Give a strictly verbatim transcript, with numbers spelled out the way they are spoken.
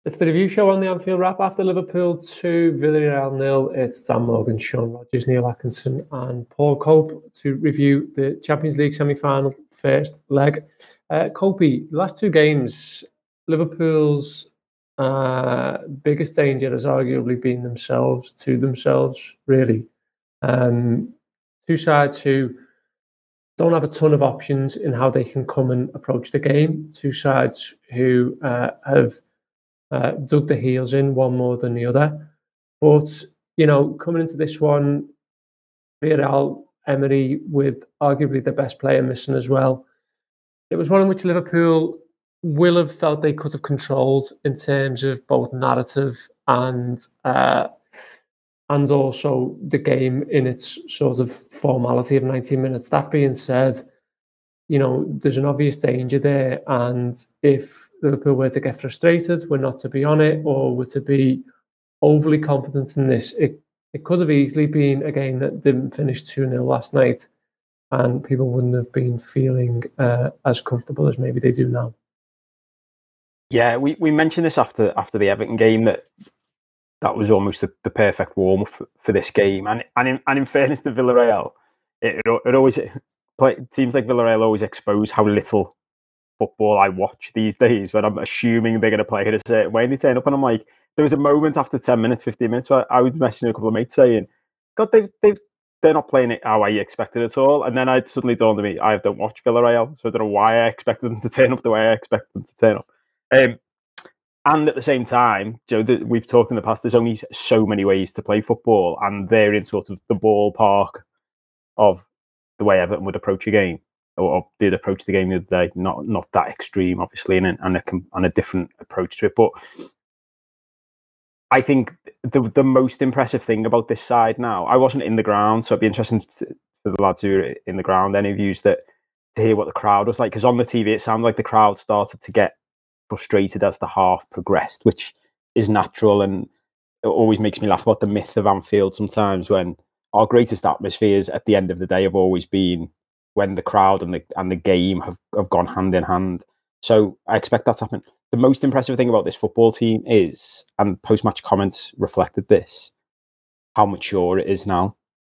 It's the review show on the Anfield Wrap after Liverpool two, Villarreal nil. It's Dan Morgan, Sean Rogers, Neil Atkinson and Paul Cope to review the Champions League semi-final first leg. Uh, Copey, the last two games, Liverpool's uh, biggest danger has arguably been themselves, to themselves, really. Um, two sides who don't have a ton of options in how they can come and approach the game. Two sides who uh, have Uh, dug the heels in, one more than the other. But, you know, coming into this one, Villarreal, Emery, with arguably the best player missing as well, it was one in which Liverpool will have felt they could have controlled in terms of both narrative and uh, and also the game in its sort of formality of ninety minutes. That being said, you know, there's an obvious danger there. And if Liverpool were to get frustrated, we're not to be on it, or were to be overly confident in this, it, it could have easily been a game that didn't finish two nil last night, and people wouldn't have been feeling uh, as comfortable as maybe they do now. Yeah, we, we mentioned this after after the Everton game, that that was almost the, the perfect warm-up for, for this game. And and in, and in fairness to Villarreal, it, it, it always... It seems like Villarreal always expose how little football I watch these days when I'm assuming they're going to play it a certain way. And they turn up and I'm like, there was a moment after ten minutes, fifteen minutes where I was messaging a couple of mates saying, God, they've, they've, they're not playing it how I expected at all. And then I suddenly dawned on me, I don't watch Villarreal, so I don't know why I expected them to turn up the way I expected them to turn up. Um, and at the same time, Joe, the, we've talked in the past, there's only so many ways to play football, and they're in sort of the ballpark of the way Everton would approach a game, or, or did approach the game the other day. Not not that extreme, obviously, and and a, and a different approach to it. But I think the the most impressive thing about this side now, I wasn't in the ground, so it'd be interesting to, for the lads who are in the ground, any views that to hear what the crowd was like. Because on the T V, it sounded like the crowd started to get frustrated as the half progressed, which is natural, and it always makes me laugh about the myth of Anfield sometimes, when our greatest atmospheres at the end of the day have always been when the crowd and the and the game have, have gone hand in hand. So I expect that to happen. The most impressive thing about this football team is, and post-match comments reflected this, how mature it is now.